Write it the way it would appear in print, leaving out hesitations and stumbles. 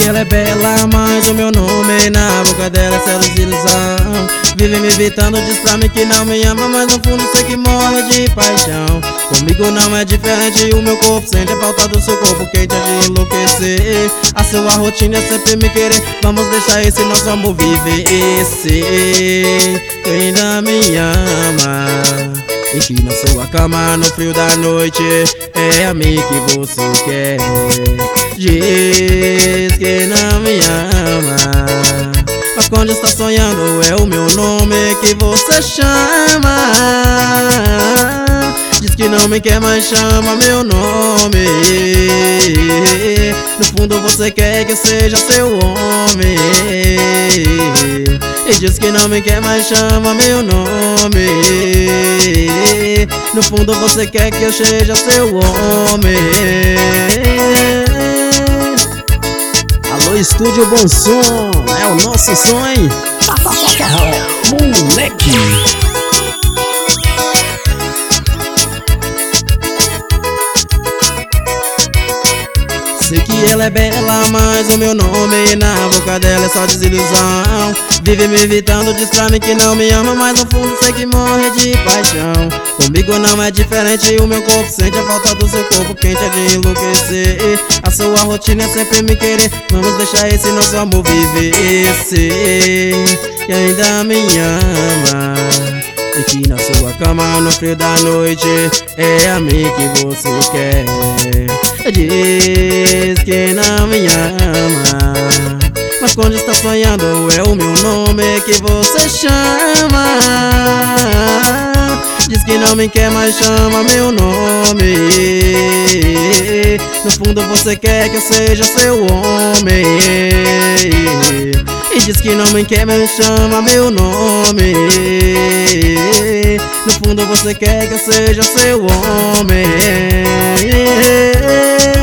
que ela é bela, mas o meu nome na boca dela é céu de ilusão. Vive me evitando, diz pra mim que não me ama, mas no fundo sei que morre de paixão. Comigo não é diferente, o meu corpo sente a falta do seu corpo quente é de enlouquecer. A sua rotina é sempre me querer, vamos deixar esse nosso amor viver. Esse que ainda me ama e que na sua cama no frio da noite é a mim que você quer. Diz que não me ama, mas quando está sonhando é o meu nome que você chama. Diz que não me quer, mas chama meu nome. No fundo você quer que eu seja seu homem. E diz que não me quer, mas chama meu nome. No fundo você quer que eu seja seu homem. Alô, Estúdio Bom Som, é o nosso som, hein? Moleque! Sei que ela é bela, mas o meu nome na boca dela é só desilusão. Vive me evitando, diz pra mim que não me ama, mas no fundo sei que morre de paixão. Comigo não é diferente, o meu corpo sente a falta do seu corpo quente é de enlouquecer. A sua rotina é sempre me querer, vamos deixar esse nosso amor viver. Esse que ainda me ama e que na sua cama no frio da noite é a mim que você quer. Diz que não me ama, mas quando está sonhando é o meu nome que você chama. Diz que não me quer, mas chama meu nome. No fundo você quer que eu seja seu homem. E diz que não me quer, mas chama meu nome. No fundo você quer que eu seja seu homem.